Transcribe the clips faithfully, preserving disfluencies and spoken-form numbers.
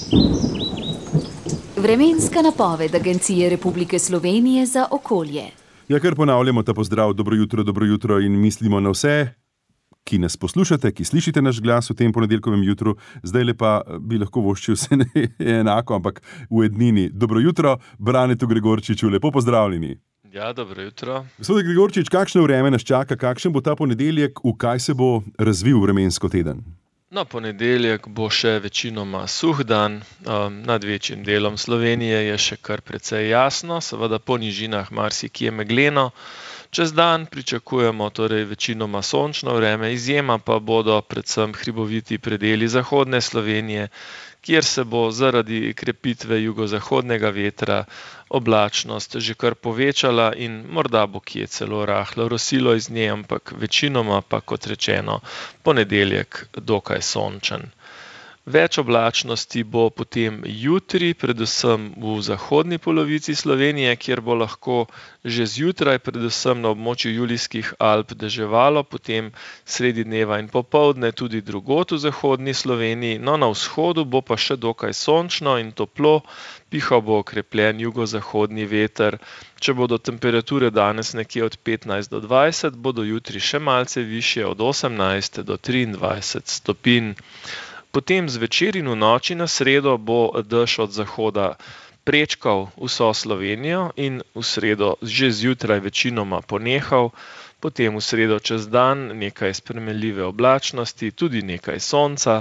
Vremenska napoved Agencije Republike Slovenije za okolje. Ja, kar ponavljamo ta pozdrav, dobro jutro, dobro jutro in mislimo na vse, ki nas poslušate, ki slišite naš glas v tem ponedeljkovem jutru. Zdajle pa bi lahko voščil vse enako, ampak v ednini. Dobro jutro, Branetu Gregorčiču, lepo pozdravljeni. Ja, dobro jutro. Gospod Gregorčič, kakšno vreme nas čaka, kakšen bo ta ponedeljek, v kaj se bo razvil vremensko teden? No, ponedeljek bo še večinoma suh dan, um, nad večjim delom Slovenije je še kar precej jasno, seveda po nižinah marsikje megleno. Čez dan pričakujemo torej večinoma sončno vreme, izjema pa bodo predvsem hriboviti predeli zahodne Slovenije, kjer se bo zaradi krepitve jugozahodnega vetra oblačnost že kar povečala in morda bo kje celo rahlo rosilo iz nje, ampak večinoma pa, kot rečeno, ponedeljek dokaj sončen. Več oblačnosti bo potem jutri, predvsem v zahodni polovici Slovenije, kjer bo lahko že zjutraj, predvsem na območju Julijskih Alp, deževalo, potem sredi dneva in popoldne tudi drugod v zahodni Sloveniji, no na vzhodu bo pa še dokaj sončno in toplo, pihal bo okrepljen jugozahodni veter. Če bodo temperature danes nekje od petnajst do dvajset, bodo jutri še malce višje od osemnajst do triindvajset stopinj. Potem zvečer in v noči na sredo bo dež od zahoda prečkal vso Slovenijo in v sredo že zjutraj večinoma ponehal, potem v sredo čez dan nekaj spremenljive oblačnosti, tudi nekaj sonca.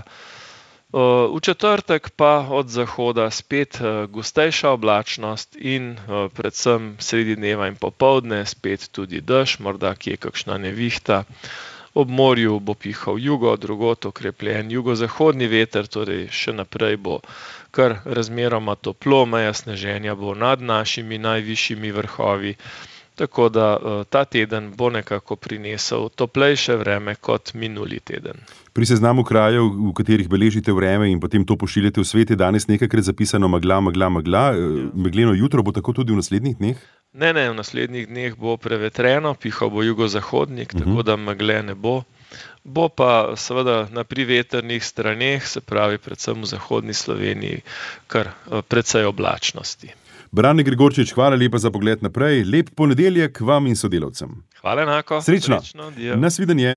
V četrtek pa od zahoda spet gostejša oblačnost in predvsem sredi dneva in popoldne spet tudi dež, morda kje kakšna nevihta. Ob morju bo pihal jugo, drugod okrepljen jugozahodni veter, torej še naprej bo kar razmeroma toplo, meja sneženja bo nad našimi najvišjimi vrhovi, tako da ta teden bo nekako prinesel toplejše vreme kot minuli teden. Pri seznamu krajev, v katerih beležite vreme in potem to pošiljate v svet, je danes nekajkrat zapisano megla, megla, megla. Megleno jutro bo tako tudi v naslednjih dneh? Ne, ne, v naslednjih dneh bo prevetreno, pihal bo jugozahodnik, uh-huh. tako da megle ne bo. Bo pa seveda na privetrnih straneh, se pravi predvsem v zahodni Sloveniji, kar precej oblačnosti. Brane Gregorčič, hvala lepa za pogled naprej. Lep ponedeljek vam in sodelavcem. Hvala enako. Srečno. Srečno, nasvidenje.